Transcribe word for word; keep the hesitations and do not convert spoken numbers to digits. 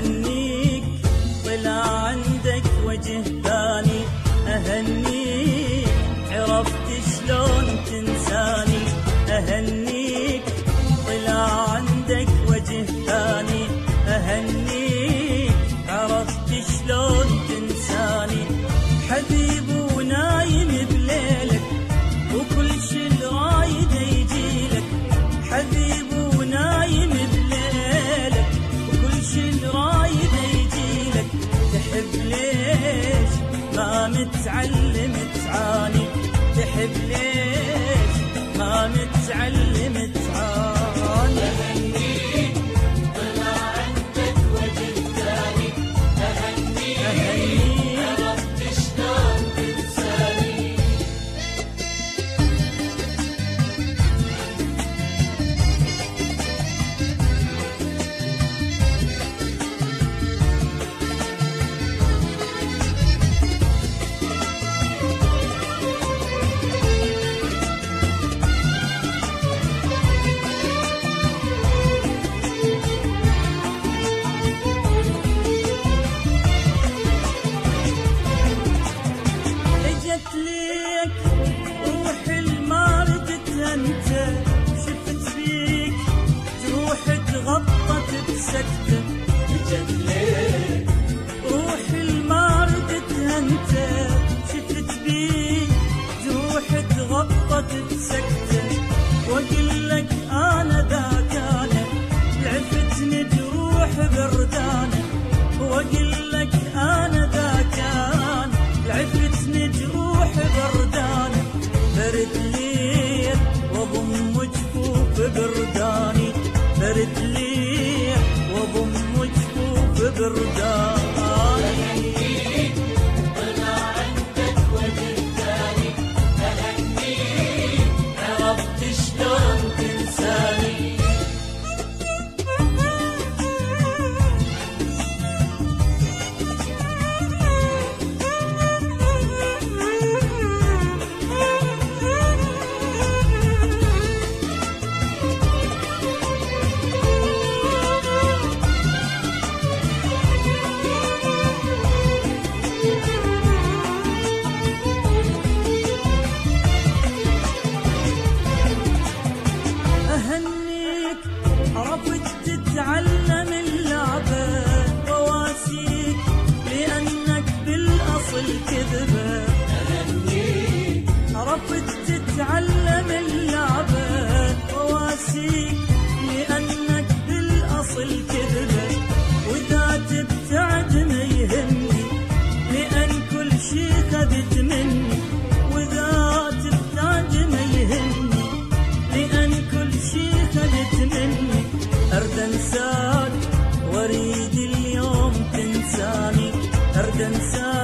أهنيك طلع عندك وجه ثاني، أهنيك عرفت شلون تنساني، أهنيك طلع عندك وجه ثاني، أهنيك عرفت شلون تنساني. حبيب ونايم بليلك وكل شي رايد يجيلك، حبيب ونايم بليلك وكل شي رايد يجيلك. تحب ليش ما متعلم تعاني، تحب ليش ما متعلم تعاني. أهنيك طلع عندك وجه ثاني، أهنيك عرفت شلون تنساني. ليك روحي ما ردتها انت، شفت فيك جروح تغطت بسكتة. اجت ليك روحي ما ردتها انت، شفت فيك جروح تغطت بسكتة. واقول لك انا ذاك انا لعفتني جروح بردانة، واقول لك انا ذاك انا لعفتني جروح بردانة. برد ليل واضم جفوف برداني، برد ليل واضم جفوف برداني. أهنيك طلع عندك وجه ثاني، أهنيك عرفت شلون تنساني. أهنيك عرفت تتعلم اللعبة وواسيك لأنك بالأصل كذبة. أهنيك عرفت تتعلم اللعبة وواسيك لأنك بالأصل كذبة. وإذا تبتعد ما يهمني لأن كل شي خذت مني، وإذا تبتعد ما يهمني لأن كل شي خذت مني. أرد أنساك وأريد اليوم تنساني، أرد أنساك